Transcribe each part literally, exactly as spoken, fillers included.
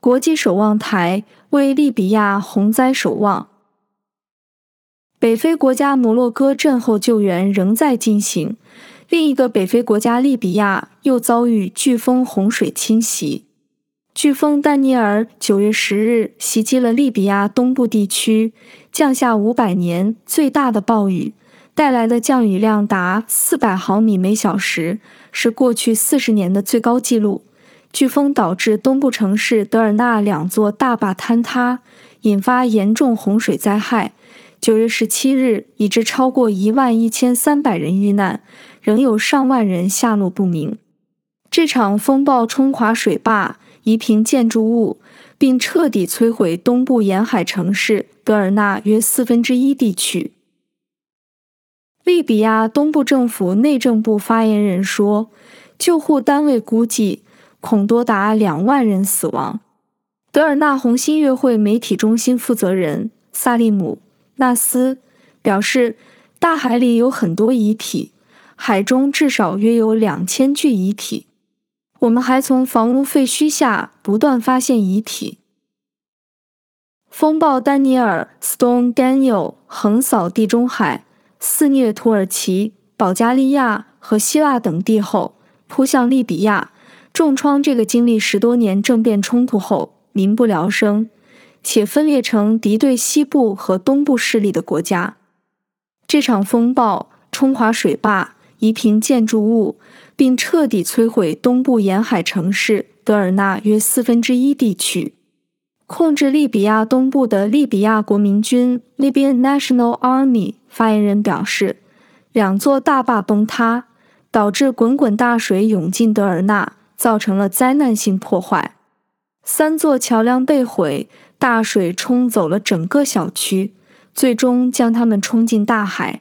国际守望台为利比亚洪灾守望。北非国家摩洛哥震后救援仍在进行，另一个北非国家利比亚又遭遇飓风洪水侵袭。飓风丹尼尔九月十日袭击了利比亚东部地区，降下五百年最大的暴雨，带来的降雨量达四百毫米每小时，是过去四十年的最高纪录。飓风导致东部城市德尔纳两座大坝坍塌，引发严重洪水灾害。九月十七日，已致超过一万一千三百人遇难，仍有上万人下落不明。这场风暴冲垮水坝，夷平建筑物，并彻底摧毁东部沿海城市德尔纳约四分之一地区。利比亚东部政府内政部发言人说，救护单位估计恐多达两万人死亡。德尔纳红新月会媒体中心负责人萨利姆·纳斯表示，大海里有很多遗体，海中至少约有两千具遗体。我们还从房屋废墟下不断发现遗体。风暴丹尼尔 Storm Daniel 横扫地中海，肆虐土耳其、保加利亚和希腊等地后，扑向利比亚，重创这个经历十多年政变冲突后民不聊生，且分裂成敌对西部和东部势力的国家。这场风暴冲垮水坝，夷平建筑物，并彻底摧毁东部沿海城市德尔纳约四分之一地区。控制利比亚东部的利比亚国民军 Libyan National Army 发言人表示，两座大坝崩塌，导致滚滚大水涌进德尔纳，造成了灾难性破坏。三座桥梁被毁，大水冲走了整个小区，最终将它们冲进大海。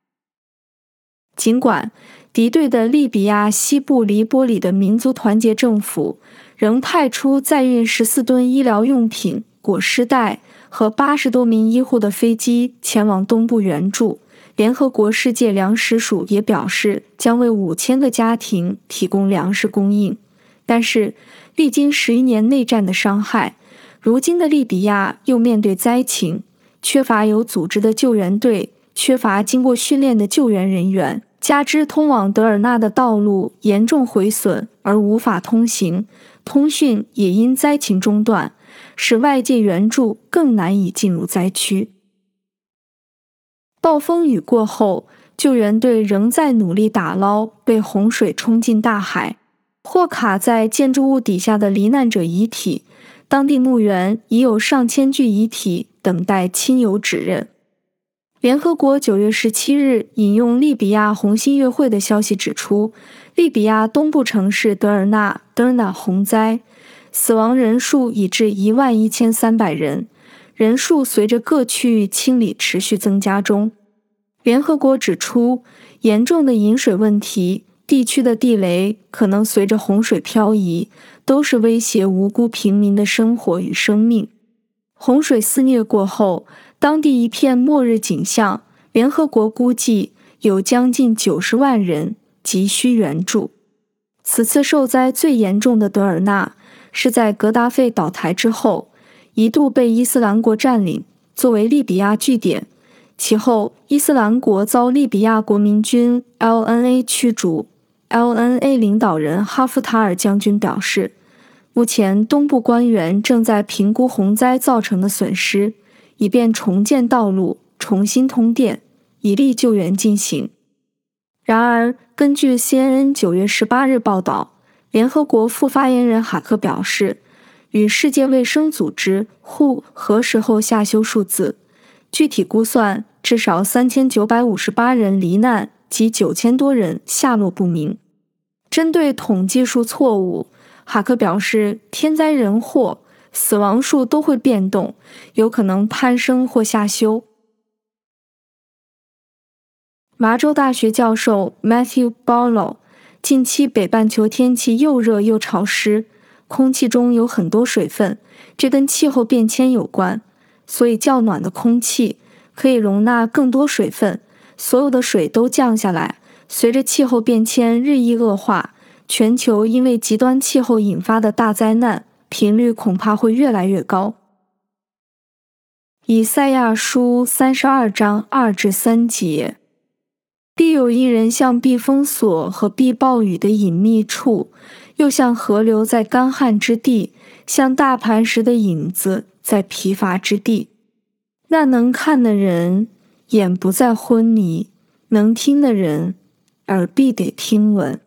尽管敌对的利比亚西部黎波里的民族团结政府仍派出载运十四吨医疗用品、裹尸袋和八十多名医护的飞机前往东部援助，联合国世界粮食署也表示将为五千个家庭提供粮食供应。但是，历经十一年内战的伤害，如今的利比亚又面对灾情，缺乏有组织的救援队，缺乏经过训练的救援人员，加之通往德尔纳的道路严重毁损而无法通行，通讯也因灾情中断，使外界援助更难以进入灾区。暴风雨过后，救援队仍在努力打捞被洪水冲进大海或卡在建筑物底下的罹难者遗体，当地墓园已有上千具遗体等待亲友指认。联合国九月十七日引用利比亚红新月会的消息指出，利比亚东部城市德尔纳德尔纳洪灾，死亡人数已至一万一千三百人，人数随着各区域清理持续增加中。联合国指出，严重的饮水问题、地区的地雷可能随着洪水漂移，都是威胁无辜平民的生活与生命。洪水肆虐过后，当地一片末日景象，联合国估计有将近九十万人急需援助。此次受灾最严重的德尔纳是在格达费倒台之后，一度被伊斯兰国占领，作为利比亚据点。其后，伊斯兰国遭利比亚国民军 L N A 驱逐。L N A 领导人哈夫塔尔将军表示，目前东部官员正在评估洪灾造成的损失，以便重建道路、重新通电，以利救援进行。然而，根据 C N N 九月十八日报道，联合国副发言人哈克表示，与世界卫生组织 W H O 核实后下修数字，具体估算至少三千九百五十八人罹难及九千多人下落不明。针对统计数错误，哈克表示，天灾人祸、死亡数都会变动，有可能攀升或下修。麻州大学教授 Matthew Barlow， 近期北半球天气又热又潮湿，空气中有很多水分，这跟气候变迁有关，所以较暖的空气可以容纳更多水分，所有的水都降下来。随着气候变迁日益恶化，全球因为极端气候引发的大灾难频率恐怕会越来越高。以赛亚书三十二章二至三节，必有一人像避风所和避暴雨的隐秘处，又像河流在干旱之地，像大磐石的影子在疲乏之地。那能看的人眼不再昏迷，能听的人耳必得听闻。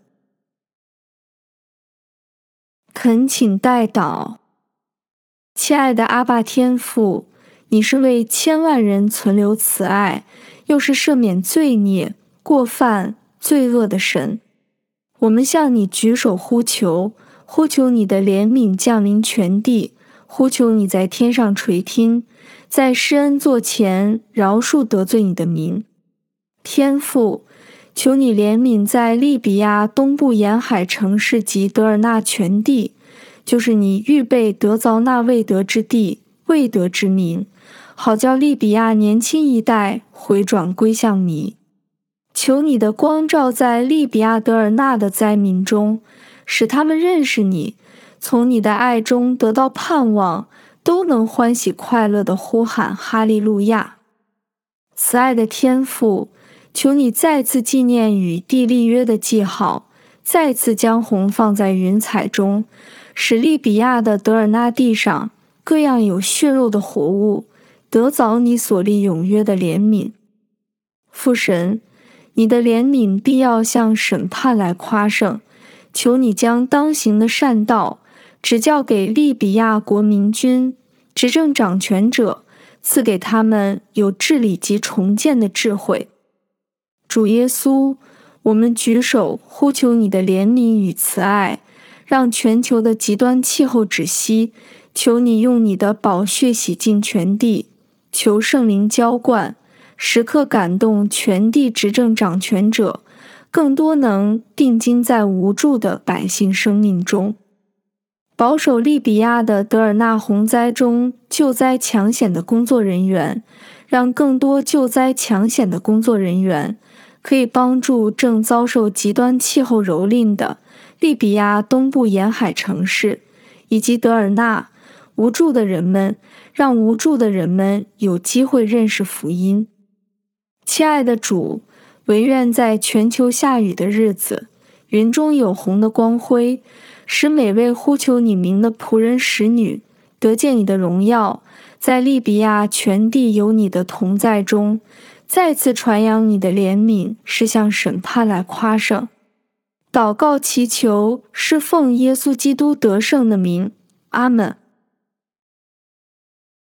恳请代祷。亲爱的阿爸天父，你是为千万人存留慈爱，又是赦免罪孽、过犯、罪恶的神。我们向你举手呼求，呼求你的怜悯降临全地，呼求你在天上垂听，在施恩座前饶恕得罪你的民。天父，求你怜悯在利比亚东部沿海城市及德尔纳全地，就是你预备得着那未得之地、未得之民，好叫利比亚年轻一代回转归向你。求你的光照在利比亚德尔纳的灾民中，使他们认识你，从你的爱中得到盼望，都能欢喜快乐地呼喊哈利路亚。慈爱的天父，求你再次纪念与地立约的记号，再次将红放在云彩中，使利比亚的德尔纳地上各样有血肉的活物得着你所立永约的怜悯。父神，你的怜悯必要向审判来夸胜，求你将当行的善道指教给利比亚国民军执政掌权者，赐给他们有治理及重建的智慧。主耶稣，我们举手呼求你的怜悯与慈爱，让全球的极端气候止息，求你用你的宝血洗净全地，求圣灵浇灌，时刻感动全地执政掌权者，更多能定睛在无助的百姓生命中。保守利比亚的德尔纳洪灾中救灾抢险的工作人员，让更多救灾抢险的工作人员可以帮助正遭受极端气候蹂躏的利比亚东部沿海城市以及德尔纳无助的人们，让无助的人们有机会认识福音。亲爱的主，惟愿在全球下雨的日子，云中有红的光辉，使每位呼求你名的仆人使女得见你的荣耀，在利比亚全地有你的同在中，再次传扬你的怜悯，是向审判来夸胜。祷告祈求，是奉耶稣基督得胜的名，阿们。